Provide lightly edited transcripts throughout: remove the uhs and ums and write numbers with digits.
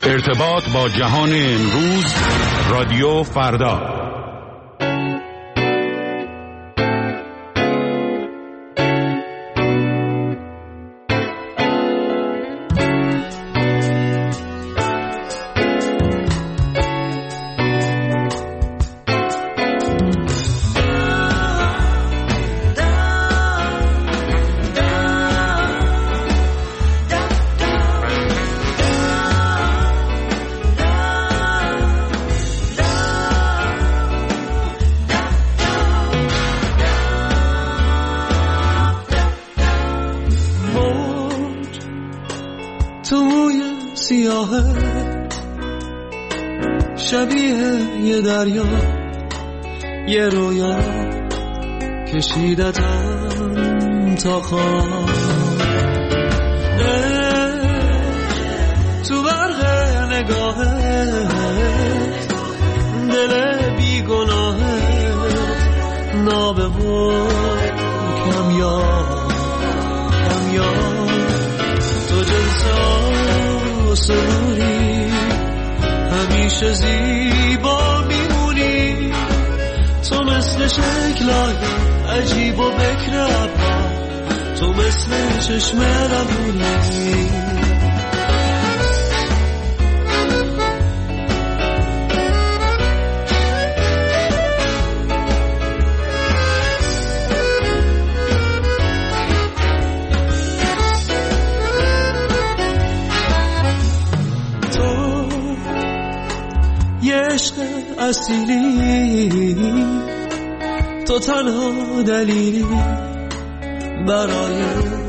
ارتباط با جهان امروز، رادیو فردا. شبیه یه دریا، یه رویا کشیدتم تا خواب، تو برق نگاهت دل بیگناهت نابه و کمیاب تو جنس آسمونی، همیشه زیبا میمونی، تو مثل شکلای عجیب و بکر ابرا، تو مثل چشم روونی. عشق اصیلی، تو تنها دلیلی برای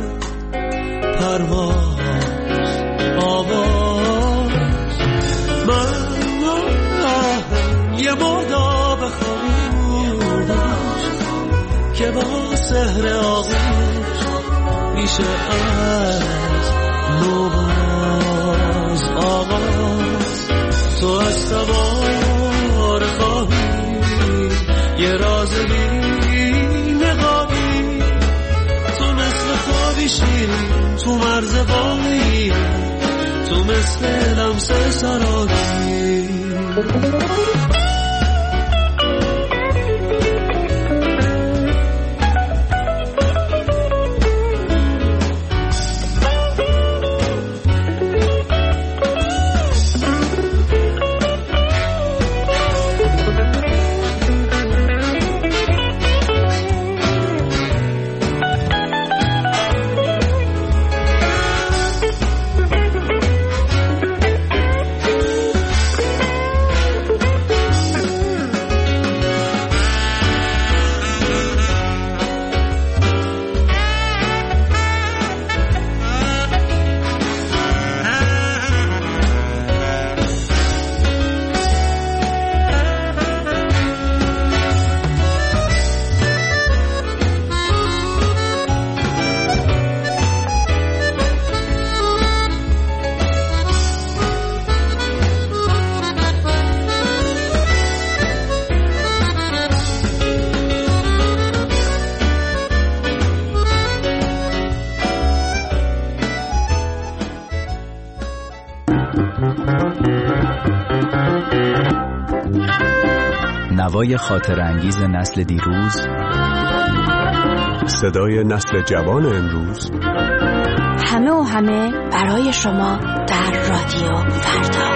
پرواز آواز. من یه مرداب خاموش که با سحر آغوش میشه از نوباز آغاز. تو از سوار خواهی یه راز بی نقابی، تو مثل خوابی شیرین تو مرز واقعی، تو مثل لمس سرابی. نوای خاطر انگیز نسل دیروز، صدای نسل جوان امروز، همه برای شما در رادیو فردا.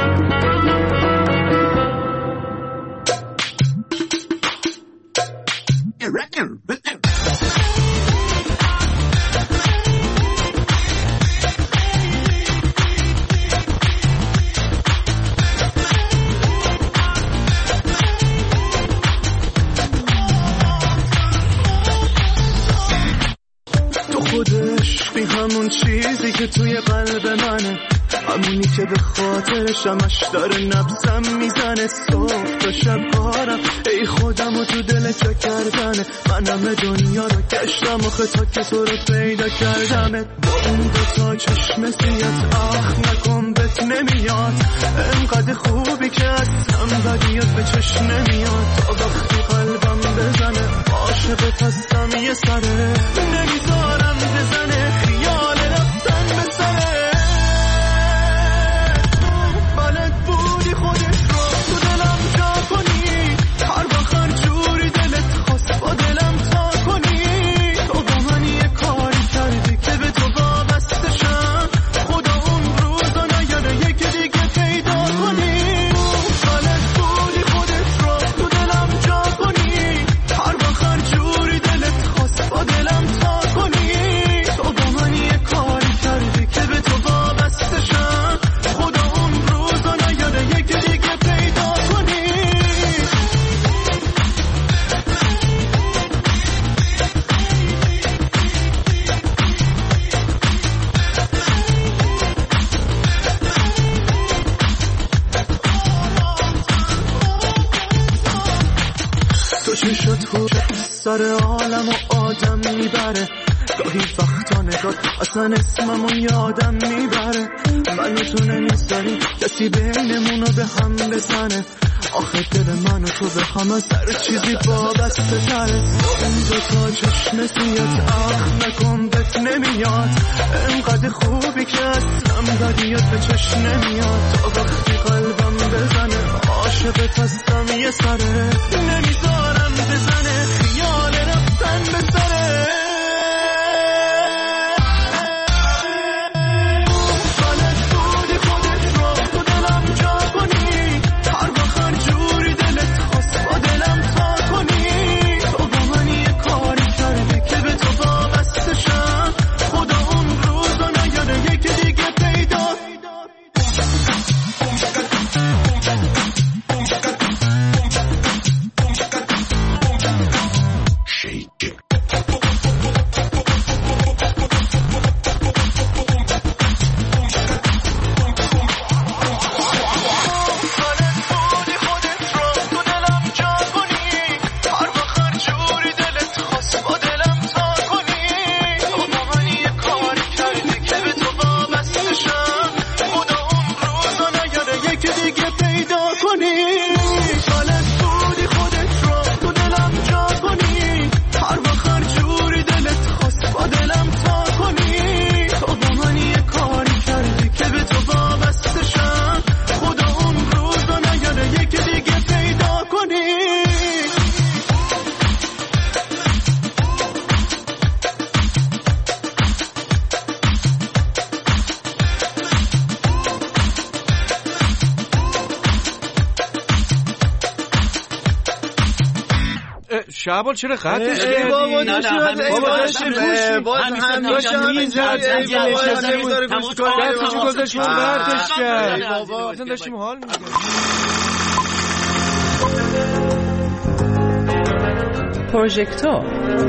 همون چیزی که توی قلب منه، همونی که به خاطرشمش داره نبضم میزنه. صبح تا شب کارم ای خودم و تو دل چه کردنه، من همه دنیا رو گشتم و خطا که تو رو پیدا کردمه. با اون دوتا چشم سیت آخ نکن بهت نمیاد، انقدر خوبی که اصلا بدیات به چشم نمیاد. تا وقتی قلبم بزنه عاشقت هستم یه سره، نمیذارم بزنه خیال رفتن به سره. تو سر عالم و آدم میبره، گاهی وقتا نگات اصلا اسممو یادم میبره. من و تو نمیذاری کسی بینمونو به هم بزنه، آخه دل من و تو به هم از هر چیزی وابسته تره. اون دوتا چشم سویت اخ نکن بهت نمیاد، انقدر خوبی که اصلا بدیت به چشم نمیاد. تا وقتی قلبم بزنه عاشقت هستم یه سره، نمیذارم بزنه خیال رفتن به سره. شعبان چرا خطش کردی؟ بابا نشد باز همیشه همینجا خطش گذاشت خطش کرد. بابا داشتیم حال می‌کردیم. پروژکتور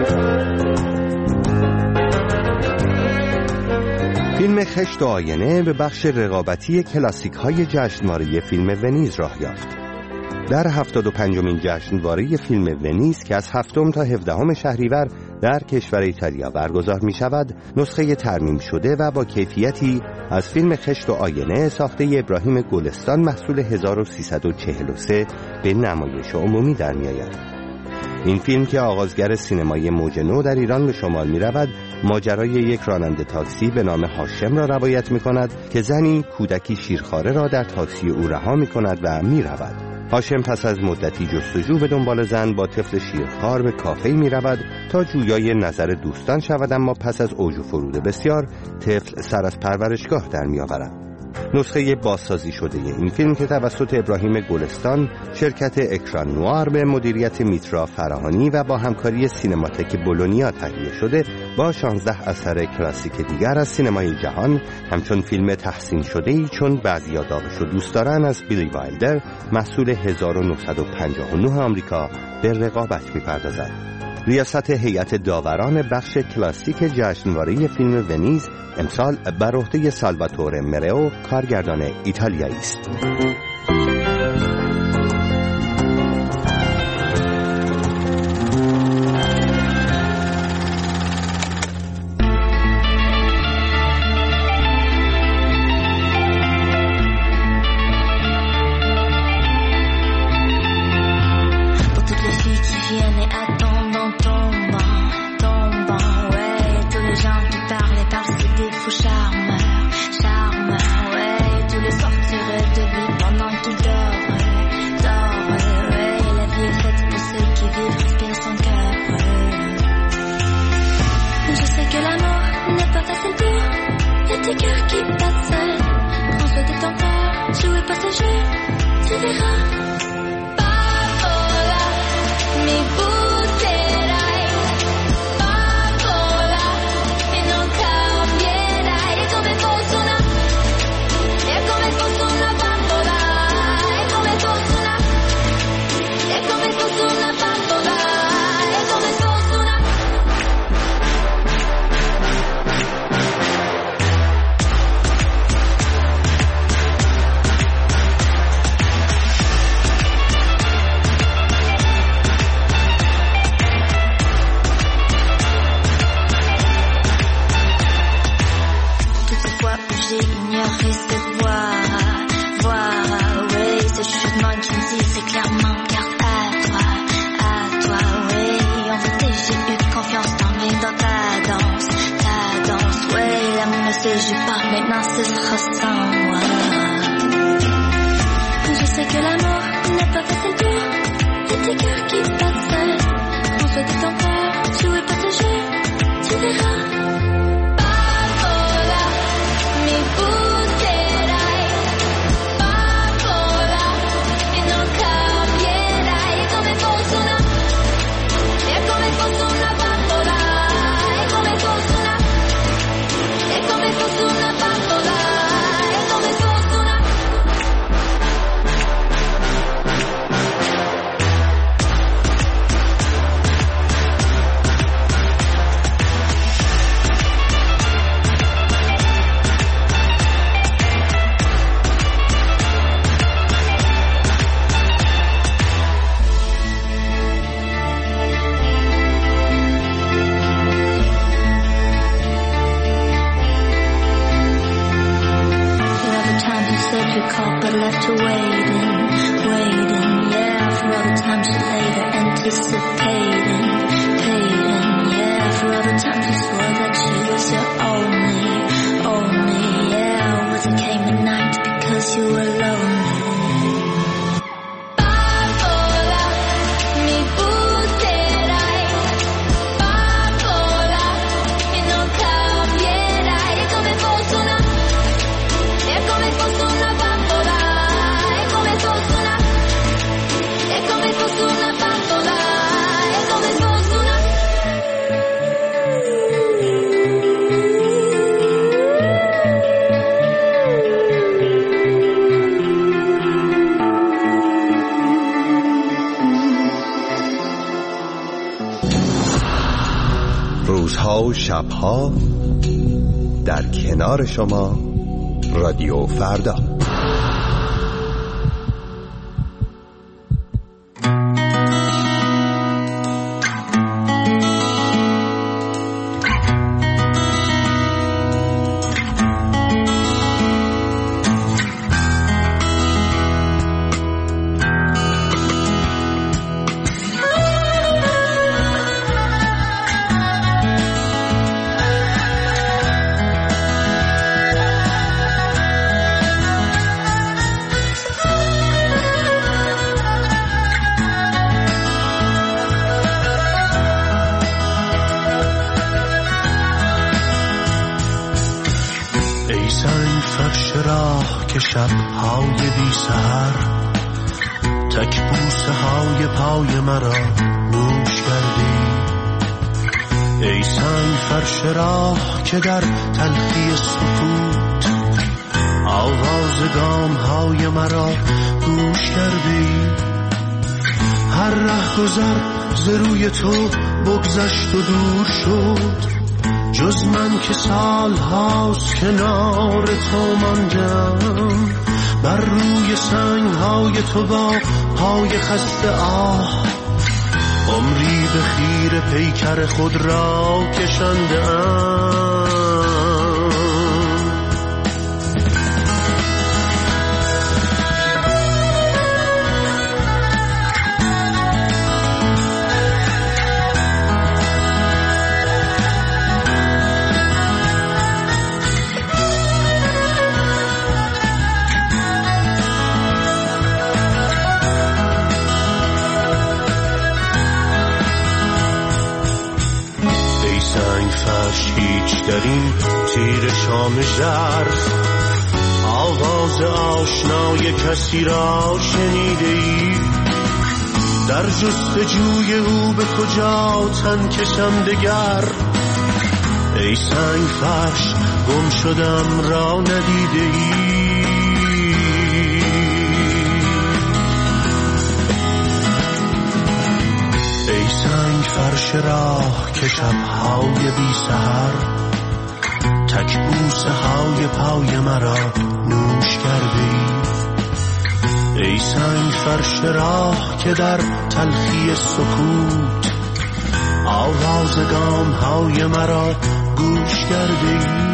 فیلم خشت و آینه به بخش رقابتی کلاسیک‌های جشنواره فیلم ونیز راه یافت. در 75مین جشنواره فیلم ونیز که از 7 تا 17 شهریور در کشور ایتالیا برگزار می شود، نسخه ترمیم شده و با کیفیتی از فیلم خشت و آینه ساخته ابراهیم گلستان محصول 1343 به نمایش عمومی در می آید. این فیلم که آغازگر سینمای موج نو در ایران به شمار می رود، ماجرای یک راننده تاکسی به نام هاشم را روایت می کند که زنی کودکی شیرخواره را در تاکسی او رها می کند و می رود. هاشم پس از مدتی جستجو به دنبال زن با طفل شیرخوار به کافه‌ای می رود تا جویای نظر دوستان شود، اما پس از اوج و فرود بسیار طفل سر از پرورشگاه در می آورد. نسخه بازسازی شده این فیلم که توسط ابراهیم گلستان، شرکت اکران نوار به مدیریت میترا فراهانی و با همکاری سینماتک بولونیا تهیه شده، با 16 اثر کلاسیک دیگر از سینمای جهان همچون فیلم تحسین شده‌ای چون بعضیا داغش رو دوست دارن از بیلی وایلدر محصول 1959 آمریکا به رقابت می‌پردازد. ریاست هیئت داوران بخش کلاسیک جشنواره فیلم ونیز امسال بر عهده سالواتور مرئو، کارگردان ایتالیایی است. Charmeur, ouais, tous les sortirez de vie pendant tout de sans moi. Je sais que l'amour n'est pas facile pour les petits cœurs qui battent seuls. Prends soin de ton cœur, tu es protégé, tu verras. Papola, mi butterai. Papola, e non cambierai. È come fosse una, è come fosse una bambola. È come fosse una, è come fosse una bambola. È come fosse una. But left her waiting, waiting, yeah, for all the times she later anticipating, hating, yeah, for all the times she swore that she was your only, yeah, was it came at night because you were lonely. Papola, mi butterai, papola, e non cambierai, è come fosse una, è come fosse una. روزها و شبها در کنار شما رادیو فردا. شب‌های بی سحر تک بوسه های پای مرا نوش کردی. ای سنگ فرش راه که در تلخی سکوت آواز گام های مرا گوش کردی. هر ره گذر ز روی تو بگذشت و دور شد، جز من که سال هاست کنار تو ماندم. بر روی سنگ های تو با پای خسته عمری به خیر پیکر خود را کشندم. هیچ در این تیر شام ژرف آواز آشنای کسی را شنیده ای؟ در جستجوی او به کجا تن کشم دگر؟ ای سنگ فرش گم شدم را ندیده ای؟ ای سنگ فرش راه که شب‌های بی سحر تک بوسه های پای مرا نوش کردی. ای سنگ فرش راه که در تلخی سکوت آواز گام های مرا گوش کردی.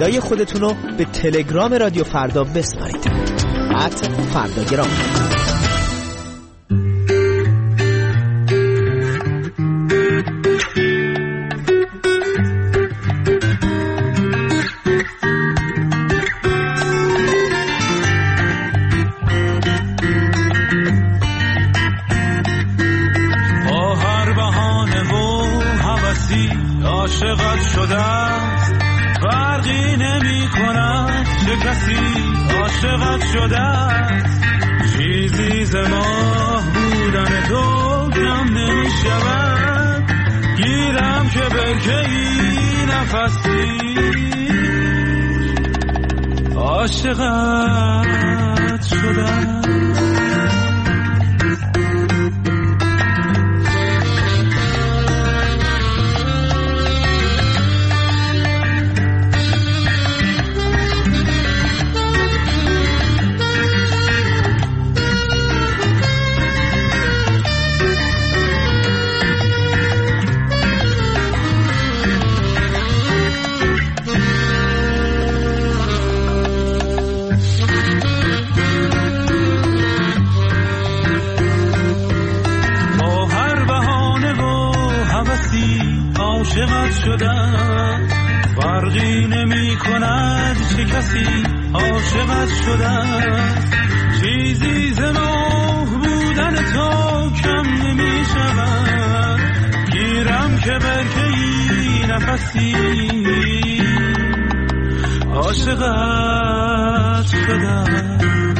صدای خودتون رو به تلگرام رادیو فردا بسپارید. @فرداگرام. عاشقت شدم فرقی نمی کند چه کسی عاشقت شدم چیزی ز ماه بودن تو کم نمی شود گیرم که برکه‌ای نفسی عاشقت شدم عاشقت شدم فرقی نمی کند چه کسی عاشقت شدم چیزی ز ماه بودن تو کم نمی شود گیرم که برکه‌ای نفسی عاشقت شدم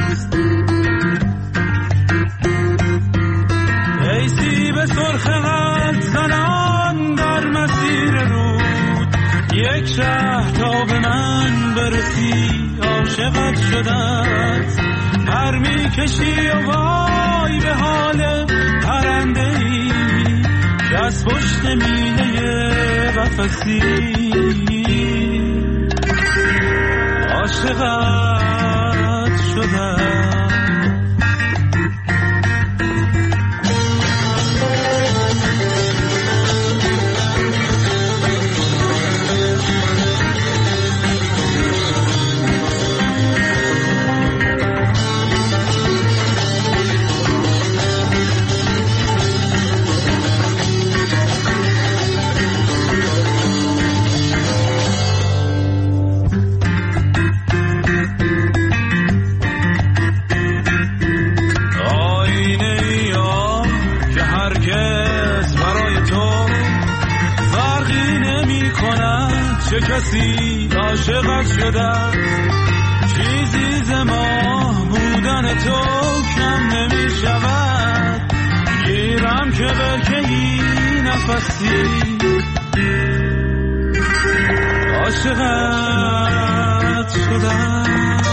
ای سیب سرخ قد زنان در مسیر رود یک شه تا به من برسی عاشقت شدت پر می کشی و وای به حال پرنده ای که از پشت مینه قفسی عاشقت شدت چه کسی عاشقت شدم چیزی ز ماه بودن تو کم نمی شود گیرم که برکه‌ای نفسی عاشقت شدم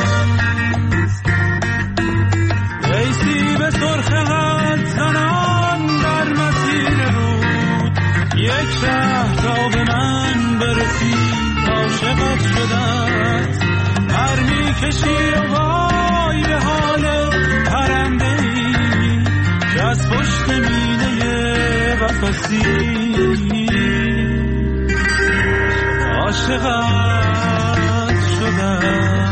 ای سیب سرخ قد زنان در مسیر رود یک شهر تا به من برسی عاشقت شدت پر می کشی و وای به حال پرنده ای که از پشت مینه قفسی عاشقت شدت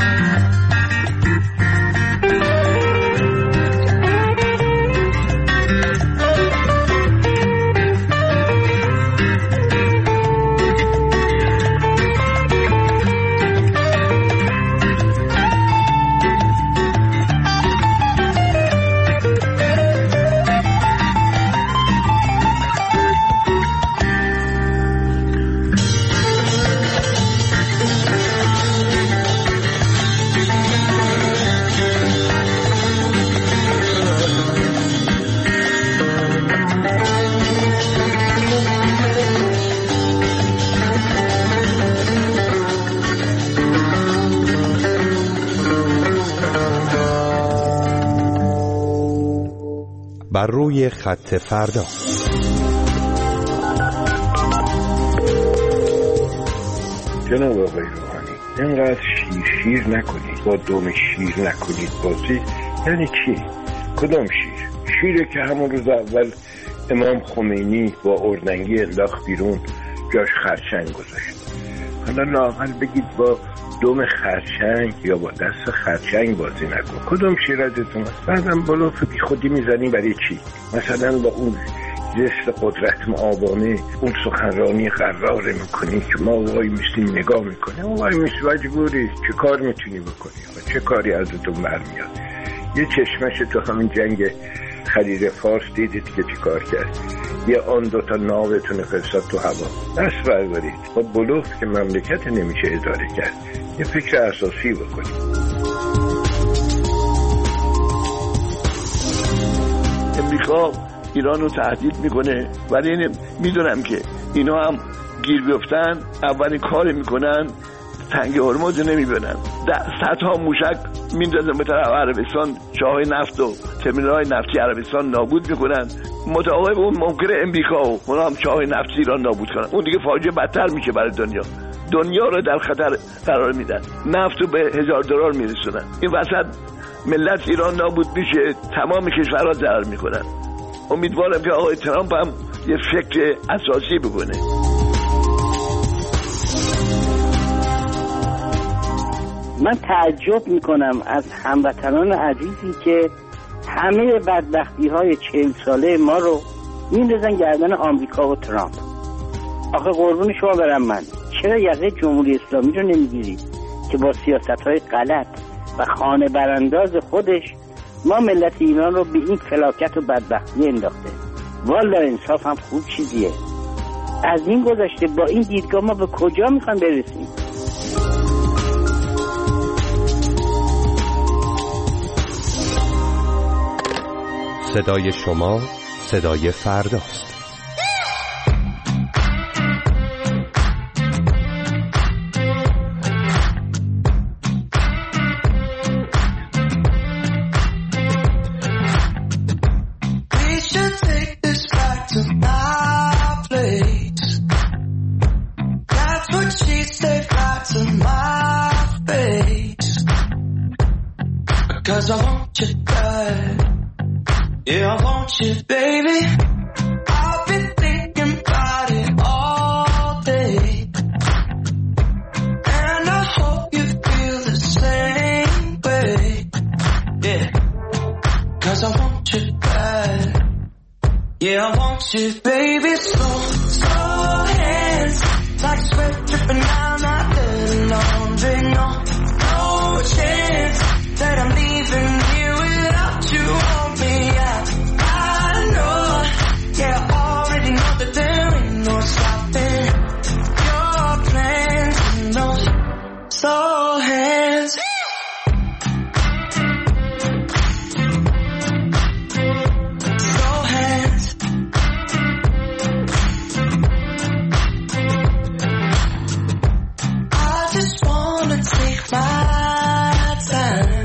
بر روی خط فردا. جناب آقای روحانی، اینقدر شیر نکنید، با دم شیر نکنید بازی. یعنی چی؟ کدام شیر؟ شیره که همون روز اول امام خمینی با اردنگی انداخت بیرون، جاش خرچنگ گذاشت. حالا لااقل بگید با دم خرچنگ یا با دست خرچنگ بازی نکن. کدوم شیر ازتون هست؟ بعدم بلوف بی خودی میزنی برای چی؟ مثلا با اون جست قدرت معاوانه اون سخنرانی قراره میکنی که ما وای میستیم نگاه میکنه، وای میست مجبوری چه کار میتونی بکنی؟ چه کاری ازتون برمیاد؟ یه چشمش تو همین جنگ خلیج فارس دیدید که چی کار کرد؟ یه آن دوتا ناوتون فرستاد تو هوا. دست بردارید با بلوف که مملکت نمیشه اداره کرد. یه فکر اساسی بکنید. امریکا ایران رو تهدید میکنه، ولی میدونم که اینا هم گیر بیفتن اولین کار میکنن تنگ هرمز نمیبینن، صدها موشک میندازن به طرف عربستان، چاهای نفت و ترمینال‌های نفتی عربستان نابود میکنن. متعاقب اون ممکنه امریکا و اونا هم چاهای نفتی ایران نابود کنن. اون دیگه فاجعه بدتر میشه برای دنیا رو در خطر قرار میدن. نفت رو به $1000 میرسونن. این وسط ملت ایران نابود میشه، تمام کشورها ضرر میکنن. امیدوارم که آقای ترامپ هم یه فکر اساسی بکنه. من تعجب میکنم از هموطنان عزیزی که همه بدبختی‌های 40 ساله ما رو میندازن گردن آمریکا و ترامپ. آخه قربون شما برم من، چرا یقه جمهوری اسلامی رو نمیگیرید که با سیاست‌های غلط و خانه برانداز خودش ما ملت ایران رو به این فلاکت و بدبختی انداخته؟ والا انصاف هم خوب چیزیه. از این گذشته با این دیدگاه ما به کجا میخوایم برسیم؟ صدای شما صدای فرداست. Yeah, I want you, baby. I've been thinking about it all day, and I hope you feel the same way. Yeah, 'cause I want you bad. Yeah, I want you, baby. Slow hands, like sweat dripping down my dirty laundry. No chance that I'm leaving here without you on me. Yeah, I already know that there ain't no stopping your plans and those slow hands. Slow hands. I just wanna take my time.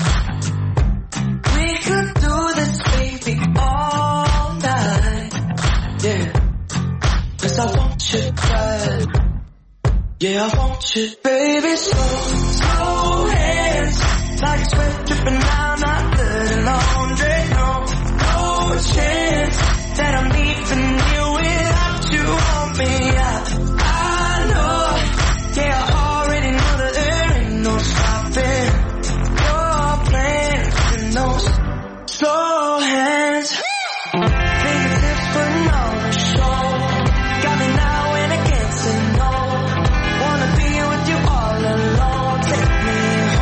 We could do this, baby, all night. Yeah, 'cause I want you bad. Yeah, I want you, baby. Slow hands, like sweat dripping down my dirty laundry. No chance that I'm leaving you without you on me. I know, yeah, I already know that there ain't no stopping your plans and those slow hands. Fingertips putting on the show, got me now and I can't say no. Wanna be with you all alone. Take me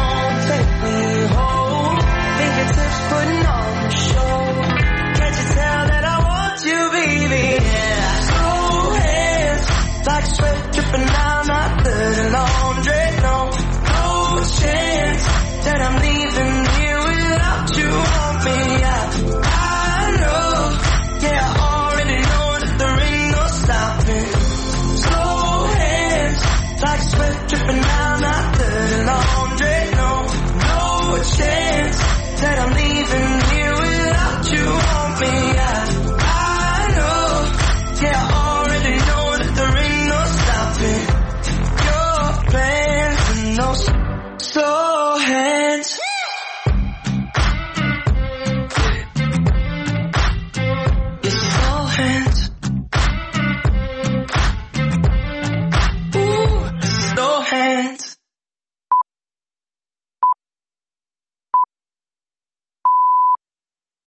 home. Fingertips putting on the show. Can't you tell that I want you, baby? Yeah. Slow hands, like sweat dripping down my dirty laundry. No chance that I'm leaving here without you on me. I know, yeah, I already know that there ain't no stopping. Slow hands, like sweat dripping down my dirty laundry. No chance that I'm leaving